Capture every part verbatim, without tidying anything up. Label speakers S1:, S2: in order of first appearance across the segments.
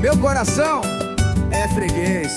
S1: Meu coração é freguês.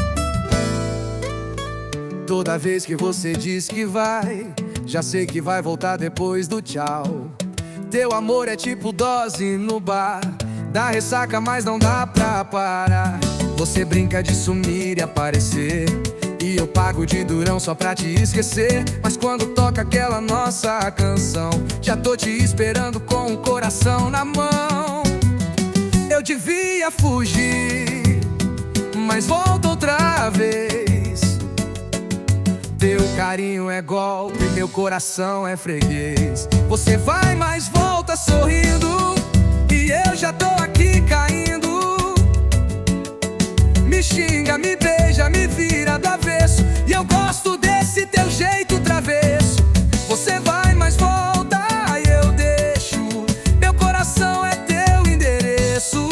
S1: Toda vez que você diz que vai, já sei que vai voltar depois do tchau. Teu amor é tipo dose no bar, dá ressaca mas não dá pra parar. Você brinca de sumir e aparecer, e eu pago de durão só pra te esquecer. Mas quando toca aquela nossa canção, já tô te esperando com o coração na mão. Eu devia fugir, mas volto outra vez. Teu carinho é golpe, meu coração é freguês. Você vai, mas volta sorrindo, e eu já tô aqui caindo. Me xinga, me beija, me vira do avesso, e eu gosto desse teu jeito travesso. Você vai, mas volta, e eu deixo. Meu coração é teu endereço.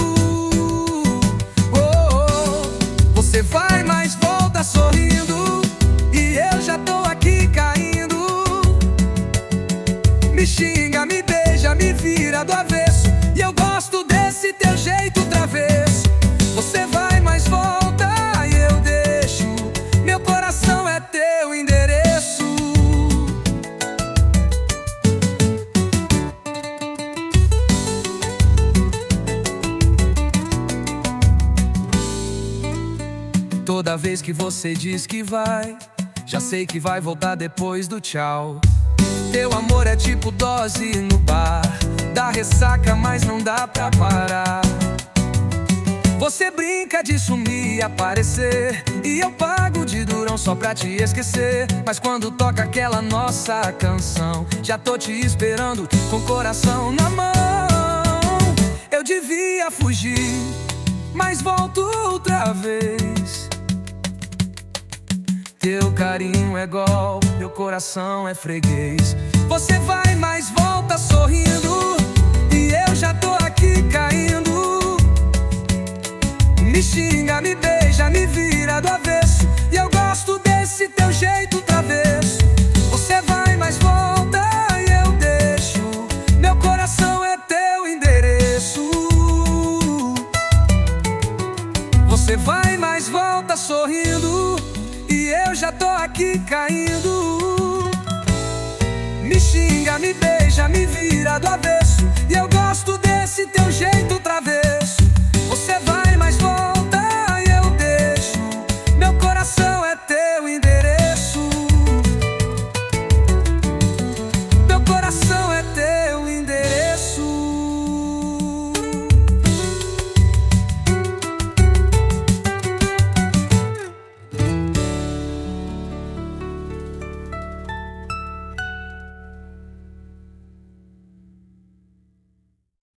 S1: Oh, oh. Você vai, mas volta sorrindo, e eu já tô aqui caindo. Me xinga, me beija, me vira do avesso, e eu gosto desse teu jeito travesso. Você vai, mas volta, e eu deixo. Meu coração é teu endereço. Toda vez que você diz que vai, já sei que vai voltar depois do tchau. Teu amor é tipo dose no bar, dá ressaca mas não dá pra parar. Você brinca de sumir e aparecer, e eu pago de durão só pra te esquecer. Mas quando toca aquela nossa canção, já tô te esperando com o coração na mão. Eu devia fugir, mas volto outra vez. Teu carinho é golpe, meu coração é freguês. Você vai, mas volta sorrindo, e eu já tô aqui caindo. Me xinga, me beija, me vira do avesso, e eu gosto desse teu jeito travesso. Você vai, mas volta, e eu deixo. Meu coração é teu endereço. Você vai, mas volta sorrindo, e eu já tô aqui caindo. Me xinga, me beija, me vira do avesso, e eu gosto desse teu jeito